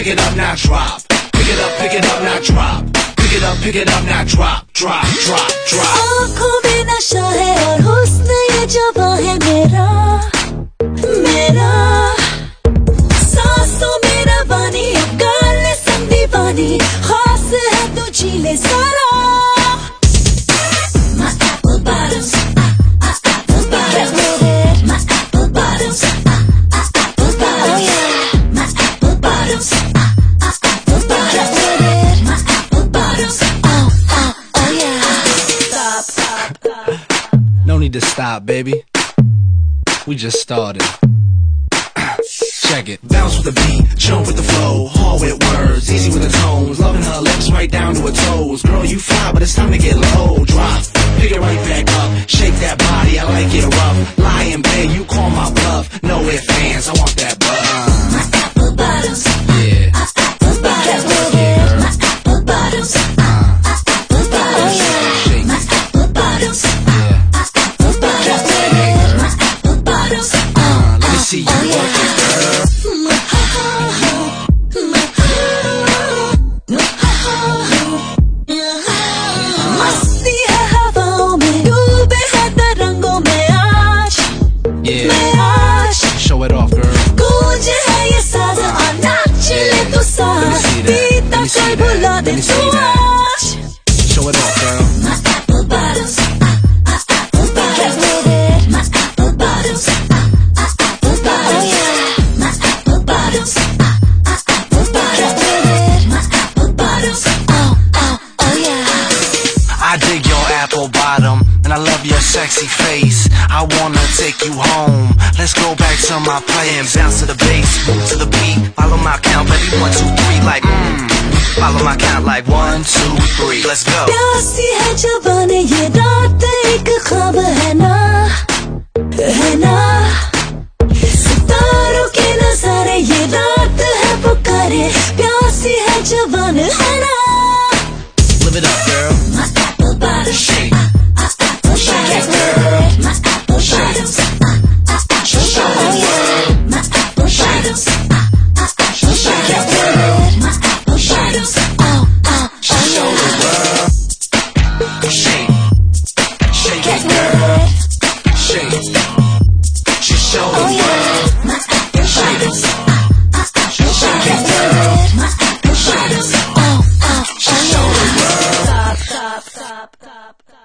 pick it up, now drop. Pick it up, now drop. Pick it up, now drop, drop, drop, drop. आँखों में नशा है और हुस्न ये जवां है मेरा, मेरा सांसों में रवानी, गाले संग दीवानी, खास है तू झीले सारा. My apple bottoms, apple bottoms, my apple bottoms, apple bottoms, oh yeah, my apple bottoms, apple bottoms, my apple bottoms, oh yeah. Stop. No need to stop, baby. We just started. Check it. Bounce with the beat, jump with the flow, hard with words, easy with the tones, loving her lips right down to her toes. Girl, you fly, but it's time to get low. Drop, pick it right back up, shake that body, I like it rough. Lie in bed, you call my bluff. No ifs, ands, I want that butt. My apple bottoms, Yeah. apple bottoms, Yeah. my apple bottoms, apple bottoms, Shake my it. apple bottoms, Yeah. apple bottoms, my apple bottoms, Let me see you work it, girl. मस्ती है हवाओं में, डूबे हैं तरंगों में आज, Yeah. मैं आज. Show it off, girl. गूंज है ये साज़ और नाच ले तू साथ, Let me see that. बीता Let me see कल that. भुला दे Let me तू see that. आज. Show it off, girl. My apple bottoms, apple bottoms, my apple bottoms, apple bottoms, my apple bottoms, apple bottoms, my apple bottoms, oh yeah. I dig your apple bottom, and I love your sexy face. I wanna take you home. Let's go back to my place. Bounce to the bass, move to the beat. Follow my count, baby, 1, 2, 3, like Follow my count like 1, 2, 3. Let's go. प्यासी है जवानी ये रात एक ख्वाब है ना, है ना. सितारों के नजारे ये रात है पुकारे, प्यासी है जवान है ना. Live it up, girl. My apple bottoms, Shake. apple bottoms, my apple bottoms, apple bottoms, my apple bottoms, apple bottoms, my apple bottoms, Show the world. Shake. Shake it, girl. Shake. Just show the world. my apple bottoms, Shake it, girl. my apple bottoms, Just show the world. stop, stop, stop, stop, stop.